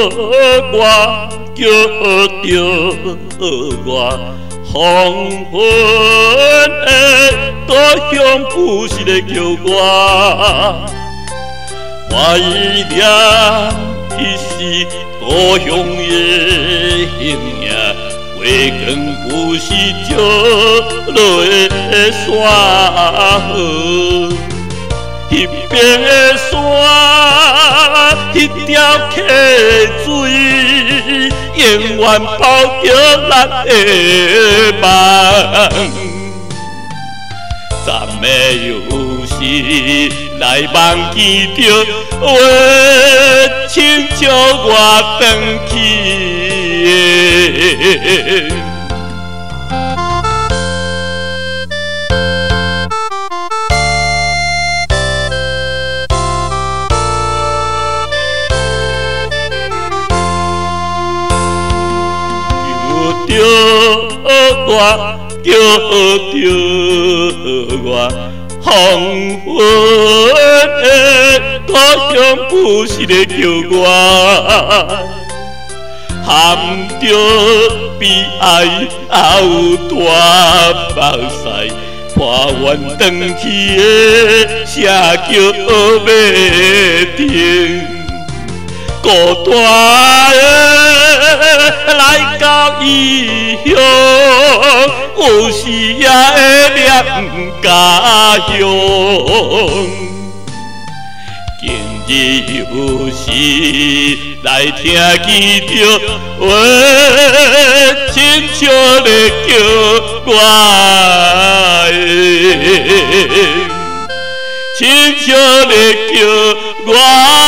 我，叫着我，黄昏的故乡不是在叫我，怀念的是故乡的形影。月光不是照落的山河，迄边的山，迄条溪水，永远包着咱的梦。暂的有时来忘记着，我亲像我返去。叫着我，黄昏的故乡不是在叫我。含着悲哀，也有大目屎，破阮转去的社叫要停。孤单的来到异乡，有时也会念家乡。今日有时来听见着我亲像在叫我，亲像在叫我。